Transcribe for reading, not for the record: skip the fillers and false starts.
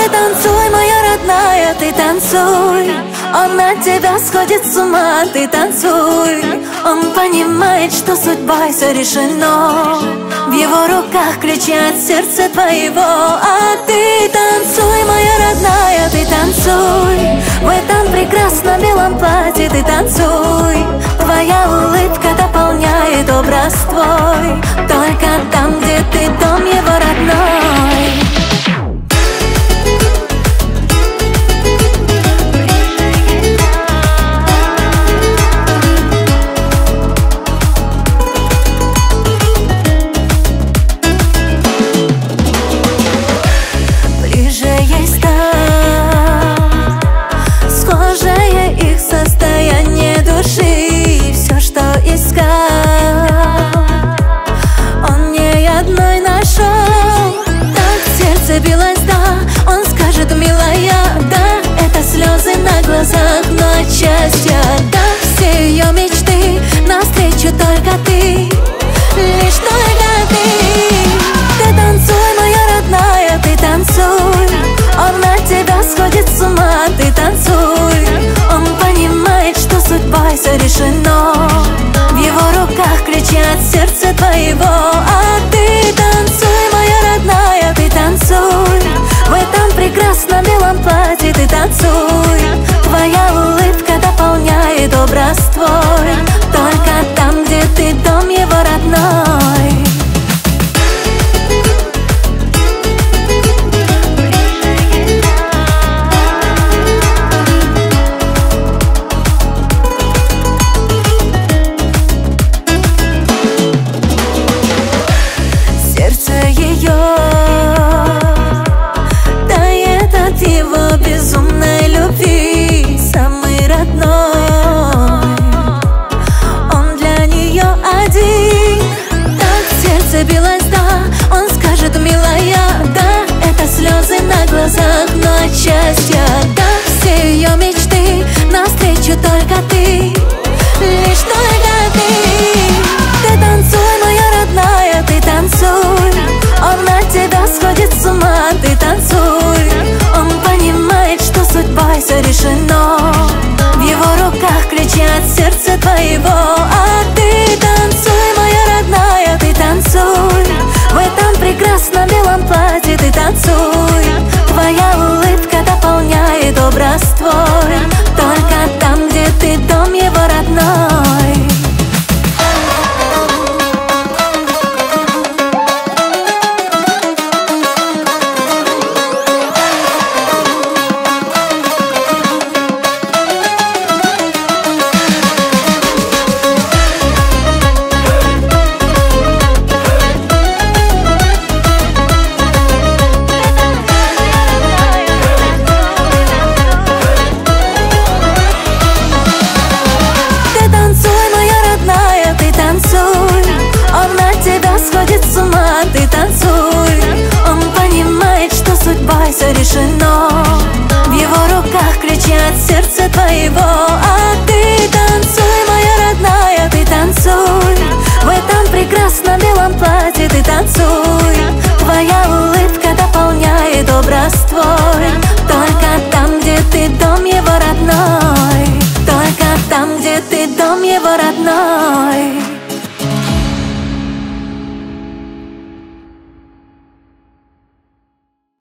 Ты танцуй, моя родная, ты танцуй. Он от тебя сходит с ума, ты танцуй. Он понимает, что судьбой все решено. В его руках ключи от сердца твоего. А ты танцуй, моя родная, ты танцуй. В этом прекрасном белом платье ты танцуй. Твоя улыбка дополняет образ твой. Только там, где ты, дом его родной. Забилась, да, он скажет, милая, да, это слезы на глазах, но от счастья, да, все ее мечты, навстречу только ты, лишь только ты. Ты танцуй, моя родная, ты танцуй. Он от тебя сходит с ума, ты танцуй. Он понимает, что судьбой все решено. В его руках ключи от сердца твоего. А ты танцуй, моя родная, ты танцуй. В этом прекрасном белом платье ты танцуй. Твоя улыбка дополняет образ твой. Только там, где ты, дом его родной. Безумной любви, самый родной. Он для нее один. Так сердце билось, да, он скажет, милая, да, это слезы на глазах, но от счастья, да, все ее мечты, навстречу только ты, лишь только ты. Ты танцуй, моя родная, ты танцуй. Он от тебя сходит с ума, ты танцуй. Он понимает, что судьбой все решено. В его руках ключи от сердца твоего. А ты танцуй, моя родная, ты танцуй. В этом прекрасном белом платье ты танцуй. Твоя улыбка дополняет образ твой. Только там, где ты, дом его родной. Ты танцуй. Он понимает, что судьбой все решено. В его руках ключи от сердца твоего. А ты танцуй, моя родная, ты танцуй. В этом прекрасном белом платье ты танцуй. Твоя улыбка дополняет образ твой. Только там, где ты, дом его родной. Только там, где ты, дом его родной.